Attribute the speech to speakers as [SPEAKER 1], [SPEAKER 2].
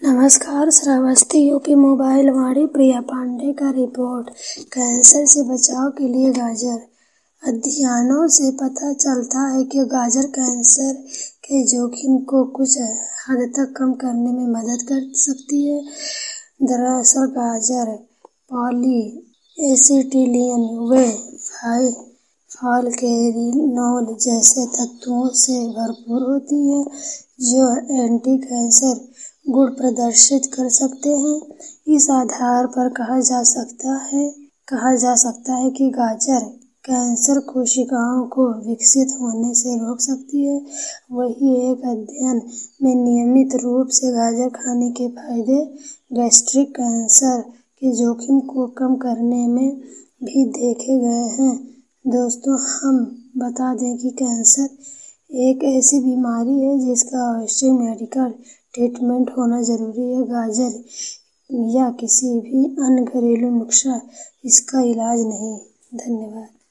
[SPEAKER 1] नमस्कार। Shravasti UP mobile Vaani Priya Pandey का report. Cancer से बचाव के लिए गाजर। अध्ययनों से पता चलता है कि गाजर कैंसर के जोखिम को कुछ हद तक कम करने में मदद कर सकती है। दरअसल गाजर पॉलीएसिटिलीन व फालकैरिनोल जैसे तत्वों से भरपूर होती है जो एंटी कैंसर गुण प्रदर्शित कर सकते हैं। इस आधार पर कहा जा सकता है कि गाजर कैंसर कोशिकाओं को विकसित होने से रोक सकती है। वहीं एक अध्ययन में नियमित रूप से गाजर खाने के फायदे गैस्ट्रिक कैंसर के जोखिम को कम करने में भी देखे गए हैं। दोस्तों, हम बता दें कि कैंसर एक ऐसी बीमारी है जिसका आवश्यक मेडिकल ट्रीटमेंट होना जरूरी है। गाजर या किसी भी अन्य घरेलू नुस्खा इसका इलाज नहीं। धन्यवाद।